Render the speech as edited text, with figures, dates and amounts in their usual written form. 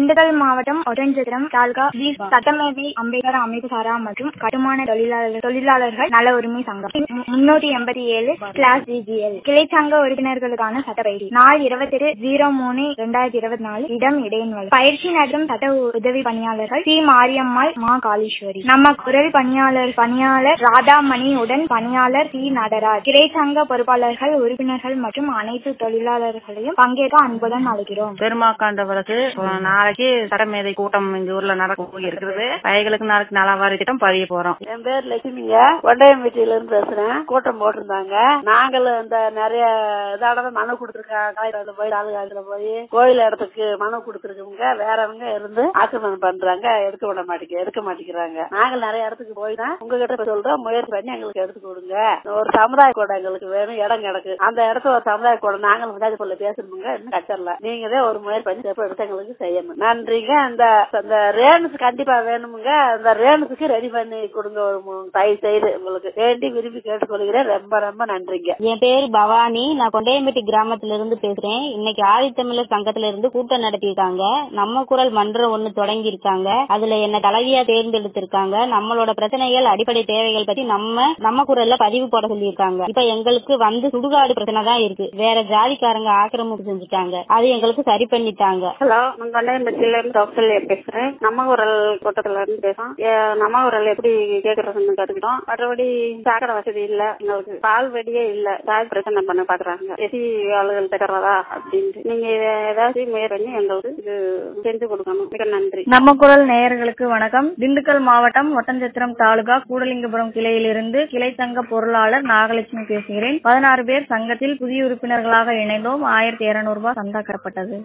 திண்டுக்கல் மாவட்டம் ஒட்டன்சத்திரம் தாலுகா சட்டமேதை அம்பேத்கர் அமைப்பு சாரா மற்றும் கட்டுமான தொழிலாளர்கள் நல உரிமை சங்கம் 387/GGL கிளைச்சங்க உறுப்பினர்களுக்கான சட்டப்பயிற்சி நாள் 28/03/2024 இடம் இடையன்வளம் பயிற்சி நடத்தும் சட்ட உதவி பணியாளர்கள் சி மாரியம்மாள் மா காளீஸ்வரி நம்ம குரல் பணியாளர் ராதாமணி உடன் பணியாளர் சி நடராஜ் கிளைச்சங்க பொறுப்பாளர்கள் உறுப்பினர்கள் மற்றும் அனைத்து தொழிலாளர்களையும் பங்கேற்க அன்புடன் அழைக்கிறோம். பெருமாக்காண்டவருக்கு நாளைக்கு சட்டமேதை கூட்டம் இந்த ஊர்ல நடக்க போயிருக்கிறது. பையர்களுக்கு நாளைக்கு நலவாரி திட்டம் பதிய போறோம். என் பேர் லட்சுமிங்க, ஒண்டையம்பட்டியில இருந்து பேசுறேன். கூட்டம் போட்டிருந்தாங்க. நாங்களும் இந்த நிறைய இதாட மனு கொடுத்துருக்காங்க. போய் தாலுகாத்துல போய் கோயில் இடத்துக்கு மனு கொடுத்துருக்கவங்க வேறவங்க இருந்து ஆக்கிரமணம் பண்றாங்க, எடுக்க மாட்டேங்கிறாங்க. நாங்கள் நிறைய இடத்துக்கு போய் தான் உங்ககிட்ட சொல்றோம், முயற்சி பண்ணி எங்களுக்கு எடுத்து கொடுங்க. ஒரு சமுதாய கூட எங்களுக்கு வேணும், இடம் கிடக்கு. அந்த இடத்த ஒரு சமுதாய கூட நாங்களும் சொல்ல பேசணுங்க, இன்னும் கச்சரல. நீங்க ஒரு முயற்சி பண்ணி எடுத்து எங்களுக்கு செய்யணும். நன்றிங்க. அந்த ரேணுக்கு கண்டிப்பா வேணுமுங்க. அந்த ரேணுக்கு ரெடி பண்ணி கொடுங்க ஒரு தயவு செய்து உங்களுக்கு வேண்டி விரும்பி கேட்டுக்கொள்கிறேன். ரொம்ப ரொம்ப நன்றிங்க. என் பேரு பவானி, நான் கொண்டையம்பட்டி கிராமத்துல இருந்து பேசுறேன். இன்னைக்கு ஆதித்தமிழர் சங்கத்துல இருந்து கூட்டம் நடத்திருக்காங்க. நம்ம குரல் மன்றம் ஒண்ணு தொடங்கி இருக்காங்க. அதுல என்ன தலைவியா தேர்ந்தெடுத்திருக்காங்க. நம்மளோட பிரச்சனைகள் அடிப்படை தேவைகள் பத்தி நம்ம குரல்ல பதிவு போட சொல்லியிருக்காங்க. இப்ப எங்களுக்கு சுடுகாடு பிரச்சனை தான் இருக்கு. வேற ஜாதிக்காரங்க ஆக்கிரமிப்பு செஞ்சுட்டாங்க. அது எங்களுக்கு சரி பண்ணிட்டாங்க. ஹலோ, நான் கொண்டையம்பட்டியில இருந்து டாக்டர் பேசுறேன். நம்ம குரல் கூட்டத்துல இருந்து பேசுறோம். நம்ம குரல் எப்படி கேக்குறதுன்னு கத்துக்கிட்டோம். மற்றபடி சாக்கடை வசதி இல்ல, எங்களுக்கு பால் வெடியே இல்ல. ஜாதி பிரச்சனை பண்ண பாக்குறாங்க. எசி ஆளுகள் தகர்றதா அப்படின்ட்டு நீங்க ஏதாச்சும் முயற்சி பண்ணி எங்களுக்கு இது செஞ்சு கொடுக்கணும். மிக நன்றி. நம்ம குரல் நேயர்களுக்கு வணக்கம். திண்டுக்கல் மாவட்டம் ஒட்டன்சத்திரம் தாலுகா கூடலிங்கபுரம் கிளையிலிருந்து கிளை சங்க பொருளாளர் நாகலட்சுமி பேசுகிறேன். 16 பேர் சங்கத்தில் புதிய உறுப்பினர்களாக இணைந்தோம். 1200 ரூபாய் சந்தா கட்டப்பட்டது.